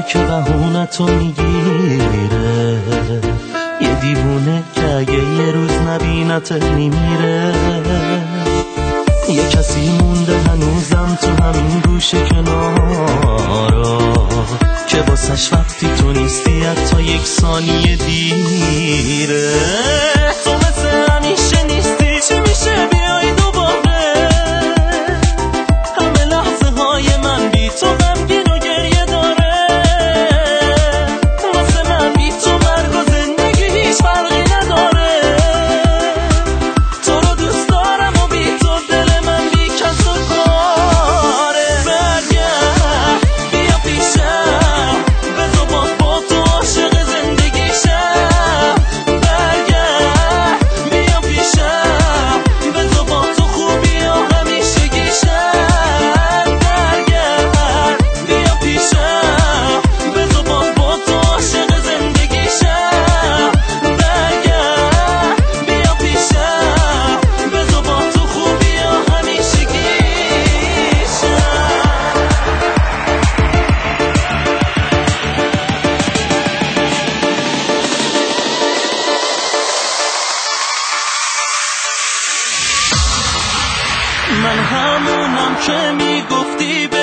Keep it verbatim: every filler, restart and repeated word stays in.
که بهونتو میگیره، یه دیوونه که اگه یه روز نبینت میمیره. یه کسی مونده هنوزم تو همین گوشه کنارا که واسش وقتی تو نیستی حتی یک ثانیه دیره. تو مثل همیشه نیستی، چی میشه بیای دوباره؟ همه لحظه های من بی تو غمگین و گریه داره. واسه من بی تو مرگ و زندگی هیچ فرقی نداره. تو رو دوست دارم و بی تو دل من بی کس و کاره. برگرد بیا پیشم، بذار باز با تو عاشق زندگیشم. برگرد بیا پیشم، بذار با تو خوبی و همیشگیشم. برگرد بیا پیشم، بذار باز با تو عاشق زندگیشم. برگرد بیا پیشم، بذار با تو خوبی و همیشگیشم. من همونم که میگفتی